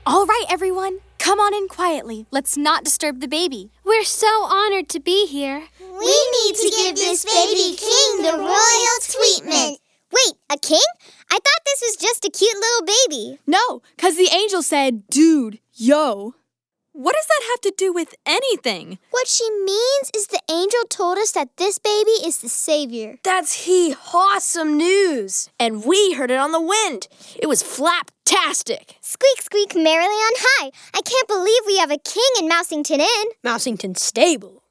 All right, everyone. Come on in quietly. Let's not disturb the baby. We're so honored to be here. We need to give this baby king the royal treatment. Wait, a king? I thought this was just a cute little baby. No, because the angel said, dude, yo. What does that have to do with anything? What she means is the angel told us that this baby is the savior. That's awesome news. And we heard it on the wind. It was flaptastic. Squeak, squeak, merrily on high. I can't believe we have a king in Mousington Inn. Mousington Stable.